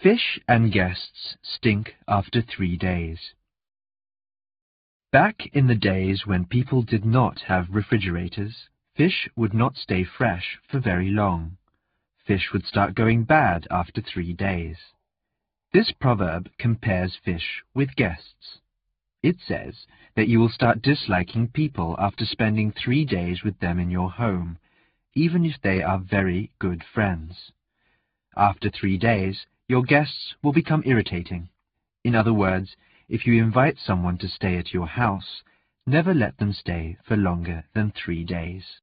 Fish and guests stink after 3 days. Back in the days when people did not have refrigerators, fish would not stay fresh for very long. Fish would start going bad after 3 days. This proverb compares fish with guests. It says that you will start disliking people after spending 3 days with them in your home, even if they are very good friends. After 3 days, your guests will become irritating. In other words, if you invite someone to stay at your house, never let them stay for longer than 3 days.